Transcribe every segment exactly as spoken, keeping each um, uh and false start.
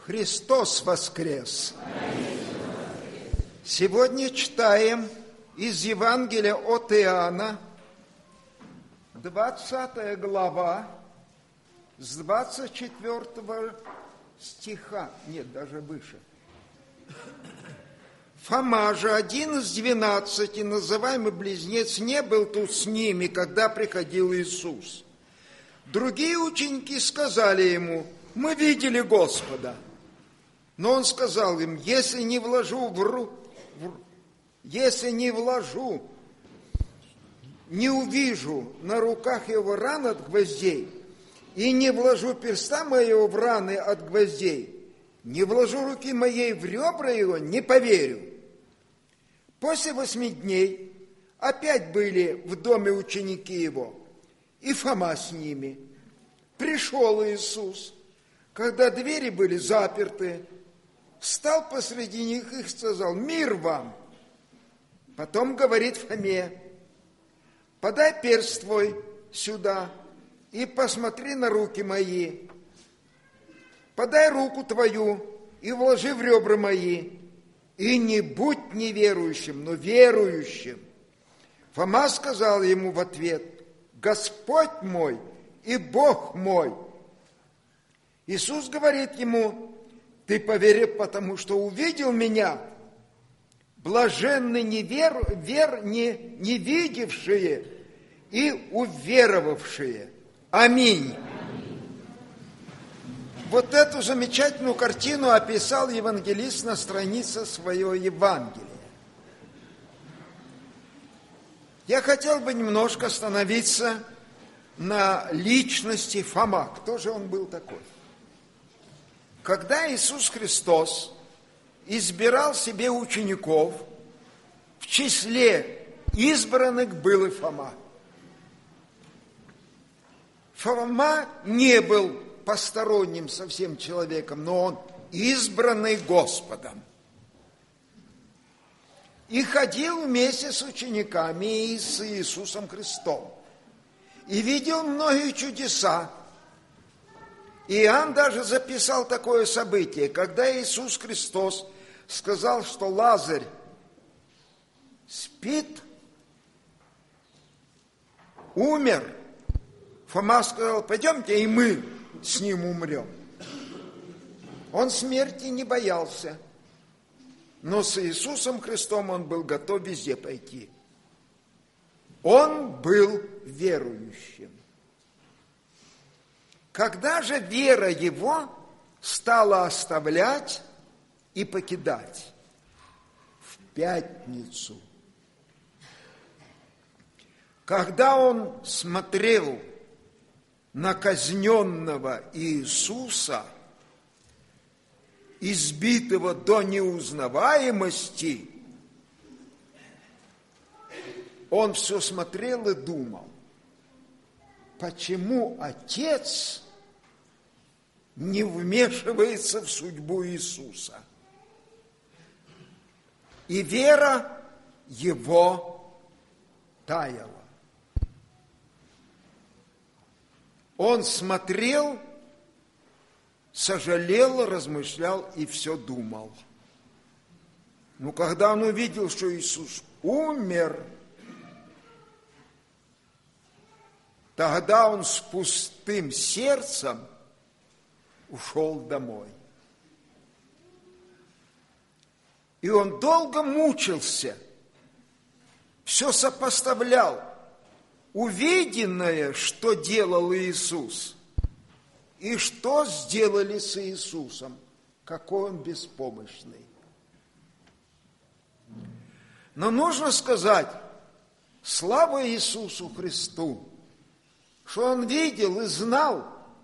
Христос воскрес! Сегодня читаем из Евангелия от Иоанна, двадцатая глава, с двадцать четвёртого стиха, нет, даже выше. Фома же, один из двенадцати, называемый близнец, не был тут с ними, когда приходил Иисус. Другие ученики сказали ему: мы видели Господа. Но он сказал им: если не вложу в руку, если не вложу, не увижу на руках его ран от гвоздей, и не вложу перста моего в раны от гвоздей, не вложу руки моей в ребра его, не поверю. После восьми дней опять были в доме ученики его, и Фома с ними. Пришел Иисус, когда двери были заперты, встал посреди них и сказал: мир вам. Потом говорит Фоме: подай перст твой сюда и посмотри на руки мои. Подай руку твою и вложи в ребра мои. И не будь неверующим, но верующим. Фома сказал ему в ответ: Господь мой и Бог мой. Иисус говорит ему: ты поверил, потому что увидел меня. Блаженны невер, вер, не, не видевшие и уверовавшие. Аминь. Вот эту замечательную картину описал евангелист на странице своего Евангелия. Я хотел бы немножко остановиться на личности Фома. Кто же он был такой? Когда Иисус Христос избирал себе учеников, в числе избранных был и Фома. Фома не был посторонним совсем человеком, но он избранный Господом. И ходил вместе с учениками и с Иисусом Христом. И видел многие чудеса. Иоанн даже записал такое событие, когда Иисус Христос сказал, что Лазарь спит, умер. Фома сказал: пойдемте, и мы с ним умрем. Он смерти не боялся, но с Иисусом Христом он был готов везде пойти. Он был верующим. Когда же вера его стала оставлять и покидать? В пятницу. Когда он смотрел на казненного Иисуса, избитого до неузнаваемости, он все смотрел и думал: почему Отец не вмешивается в судьбу Иисуса? И вера его таяла. Он смотрел, сожалел, размышлял и все думал. Но когда он увидел, что Иисус умер, тогда он с пустым сердцем ушел домой. И он долго мучился, все сопоставлял. Увиденное, что делал Иисус, и что сделали с Иисусом, какой он беспомощный. Но нужно сказать: слава Иисусу Христу, что он видел и знал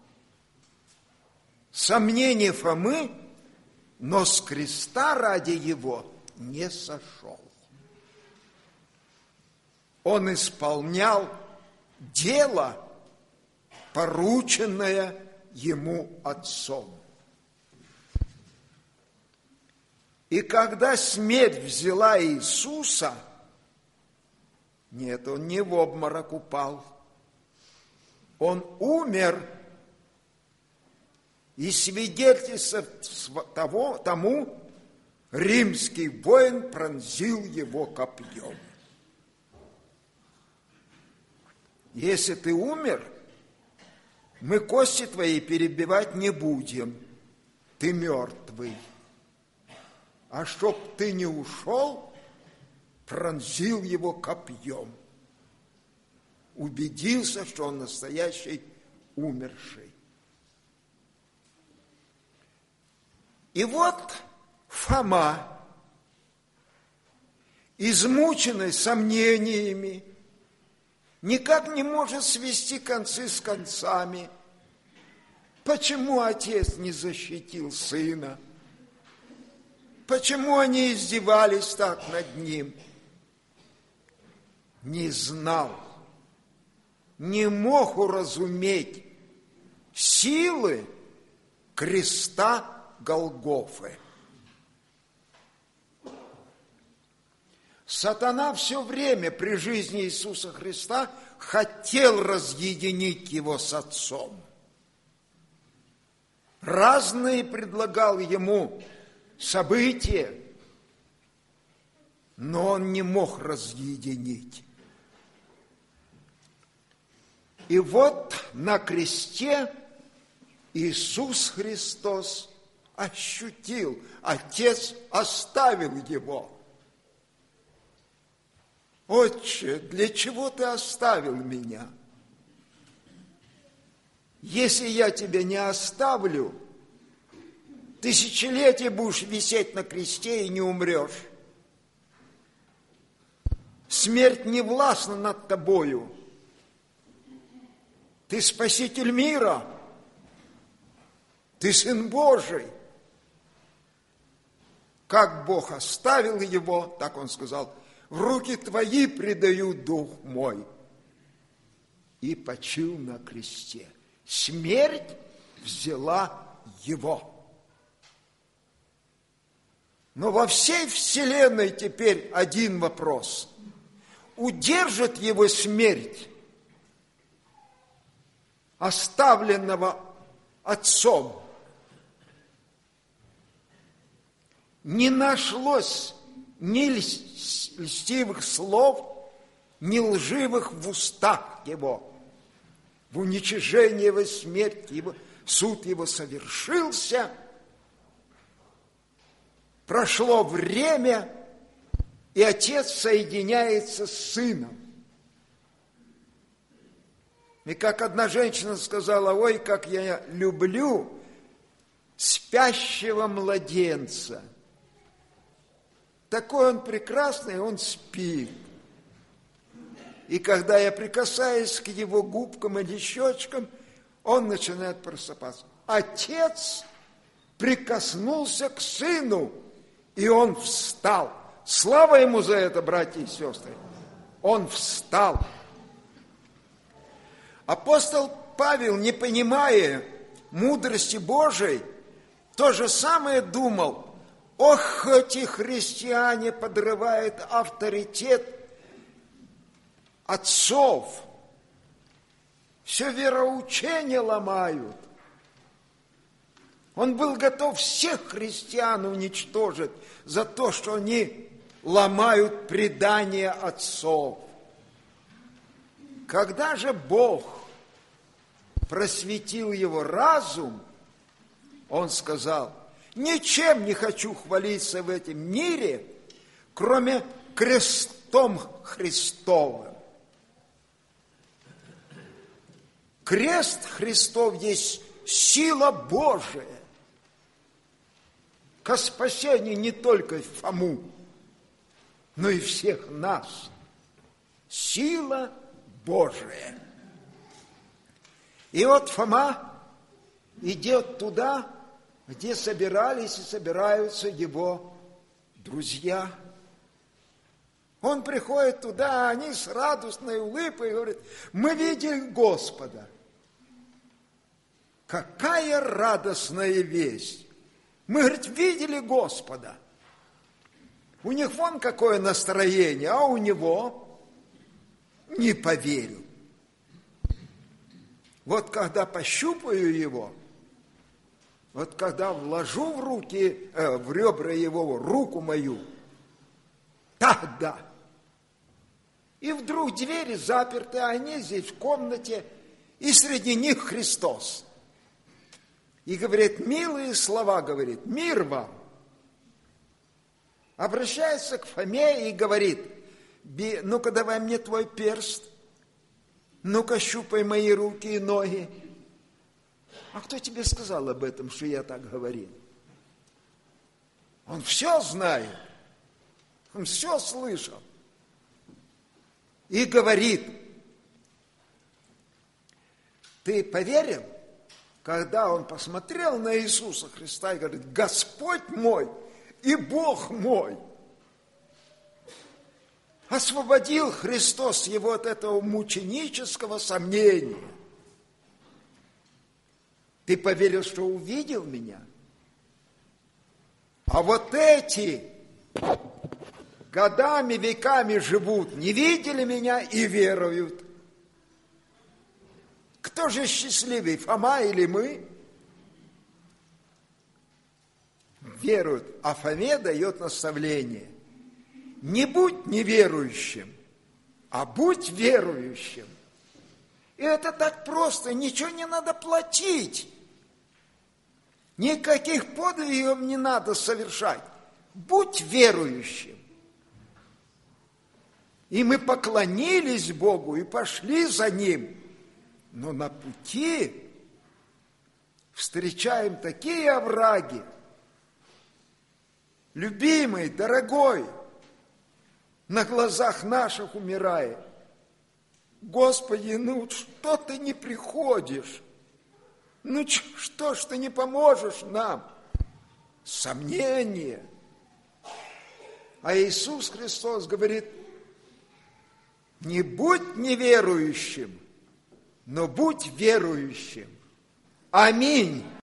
сомнения Фомы, но с креста ради его не сошел. Он исполнял дело, порученное ему Отцом. И когда смерть взяла Иисуса, нет, он не в обморок упал, он умер, И свидетельство того, тому римский воин пронзил его копьем. Если ты умер, мы кости твои перебивать не будем. Ты мертвый. А чтоб ты не ушел, пронзил его копьем. Убедился, что он настоящий умерший. И вот Фома, измученный сомнениями, никак не может свести концы с концами. Почему отец не защитил сына? Почему они издевались так над ним? Не знал, не мог уразуметь силы креста Голгофы. Сатана все время при жизни Иисуса Христа хотел разъединить его с Отцом. Разные предлагал ему события, но он не мог разъединить. И вот на кресте Иисус Христос ощутил, Отец оставил его. Отче, для чего ты оставил меня? Если я тебя не оставлю, тысячелетия будешь висеть на кресте и не умрешь. Смерть не властна над тобою. Ты спаситель мира. Ты Сын Божий. Как Бог оставил его, так он сказал, в руки твои предаю дух мой. И почил на кресте. Смерть взяла его. Но во всей вселенной теперь один вопрос. Удержит его смерть, оставленного Отцом? Не нашлось ни льстивых слов, ни лживых в устах его. В уничижении его смерти его, суд его совершился. Прошло время, и Отец соединяется с Сыном. И как одна женщина сказала: ой, как я люблю спящего младенца. Такой он прекрасный, он спит. И когда я прикасаюсь к его губкам или щечкам, он начинает просыпаться. Отец прикоснулся к Сыну, и он встал. Слава ему за это, братья и сестры. Он встал. Апостол Павел, не понимая мудрости Божией, то же самое думал. Ох, эти христиане подрывают авторитет отцов. Все вероучение ломают. Он был готов всех христиан уничтожить за то, что они ломают предание отцов. Когда же Бог просветил его разум, он сказал: ничем не хочу хвалиться в этом мире, кроме крестом Христовым. Крест Христов есть сила Божия ко спасению не только Фому, но и всех нас. Сила Божия. И вот Фома идет туда, где собирались и собираются его друзья. Он приходит туда, они с радостной улыбкой говорят: мы видели Господа. Какая радостная весть! Мы, говорит, видели Господа. У них вон какое настроение, а у него не поверил. Вот когда пощупаю его, Вот когда вложу в руки, э, в ребра его руку мою, тогда. И вдруг двери заперты, а они здесь в комнате, и среди них Христос. И говорит, милые слова, говорит, мир вам. Обращается к Фоме и говорит, ну-ка давай мне твой перст, ну-ка щупай мои руки и ноги. А кто тебе сказал об этом, что я так говорил? Он все знает, он все слышал. И говорит, ты поверил, когда он посмотрел на Иисуса Христа и говорит, Господь мой и Бог мой. Освободил Христос его от этого мученического сомнения. Ты поверил, что увидел меня? А вот эти годами, веками живут, не видели меня и веруют. Кто же счастливый, Фома или мы? Веруют, а Фоме дает наставление. Не будь неверующим, а будь верующим. И это так просто, ничего не надо платить. Никаких подвигов не надо совершать. Будь верующим. И мы поклонились Богу и пошли за Ним. Но на пути встречаем такие овраги. Любимый, дорогой, на глазах наших умирает. Господи, ну что ты не приходишь? Ну что ж ты не поможешь нам? Сомнение. А Иисус Христос говорит, не будь неверующим, но будь верующим. Аминь.